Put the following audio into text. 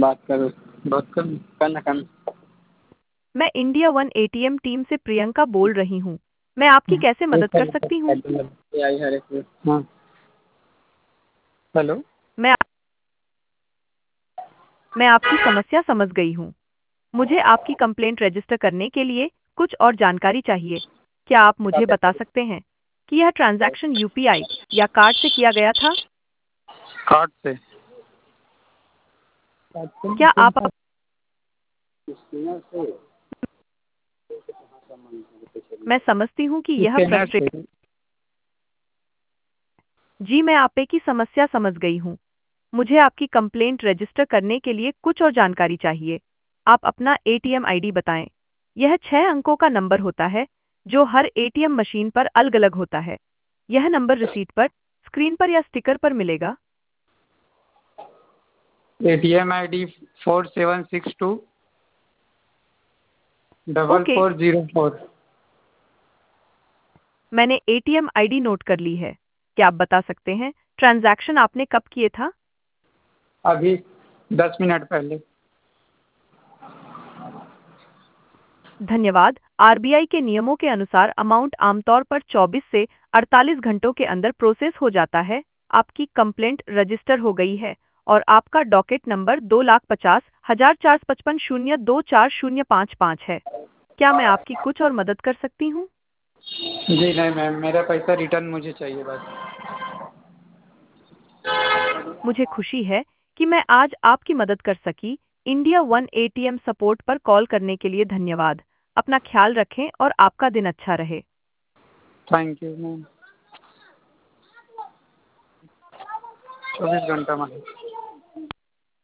बात करो, बात कर, करना करना। मैं इंडिया वन एटीएम टीम से प्रियंका बोल रही हूँ। मैं आपकी कैसे मदद कर सकती हूँ? हाँ, हेलो। मैं मैं आपकी समस्या समझ गई हूँ। मुझे आपकी कंप्लेंट रजिस्टर करने के लिए कुछ और जानकारी चाहिए। क्या आप मुझे बता सकते हैं कि यह ट्रांजैक्शन यूपीआई या कार्ड से किया गया था? कार्ड से। क्या आप मैं समझती हूँ कि यह स्कैनर से। फ्रस्ट्रेट जी, मैं आपे की समस्या समझ गई हूँ। मुझे आपकी कंप्लेंट रजिस्टर करने के लिए कुछ और जानकारी चाहिए। आप अपना एटीएम आईडी बताएं। यह 6 अंकों का नंबर होता है, जो हर एटीएम मशीन पर अलग-अलग होता है। यह नंबर रिसीट पर, स्क्रीन पर या स्टिकर पर मिलेगा। ATM ID 4762 double okay, 404। मैंने एटीएम आईडी नोट कर ली है। क्या आप बता सकते हैं ट्रांजैक्शन आपने कब किए था? अभी 10 मिनट पहले। धन्यवाद। आरबीआई के नियमों के अनुसार अमाउंट आमतौर पर 24 से 48 घंटों के अंदर प्रोसेस हो जाता है। आपकी कंप्लेंट रजिस्टर हो गई है और आपका डॉकेट नंबर 2,50,455 है। क्या मैं आपकी कुछ और मदद कर सकती हूँ? जी नहीं मैम, मेरा पैसा रिटर्न मुझे चाहिए बस। मुझे खुशी है कि मैं आज आपकी मदद कर सकी। इंडिया वन एटीएम सपोर्ट पर कॉल करने के लिए धन्यवाद। अपना ख्याल रखें और आपका दिन अच्छा रहे। Thank you ma'am. 24 घंटा में।